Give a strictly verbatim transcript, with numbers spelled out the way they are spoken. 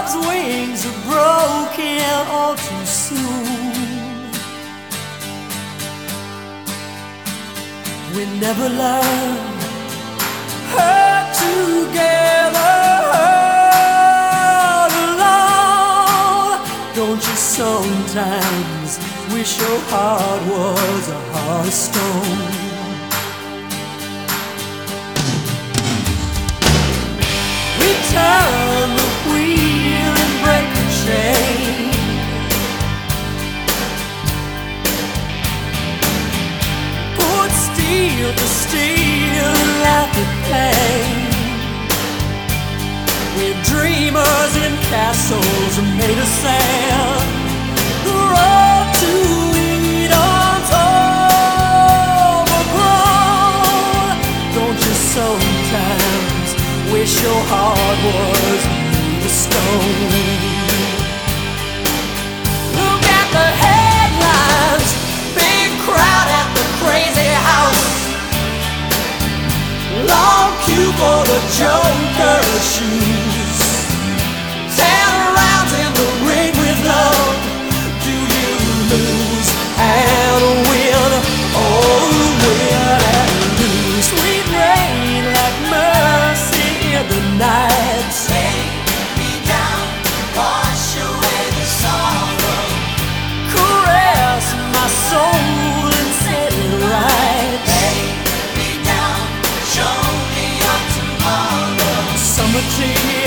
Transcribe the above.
love's wings are broken all too soon. We never learned her together, hurt alone. Don't you sometimes wish your heart was a heart of stone? We turn the wheel and break the chain. Put steel to steel and laugh at pain. We're dreamers in castles made of sand. The road to Eden's overgrown. Don't you sometimes wish your heart was made of stone? Look at the headlines, big crowd at the crazy house, long queue for the Joker's shoes, ten rounds in the ring with love. Do you lose and win? Oh, win and lose. Sweet rain like mercy in the night. Take me down, wash away the sorrow, caress my soul and set it right. Take me down, show me your tomorrow. Summer tea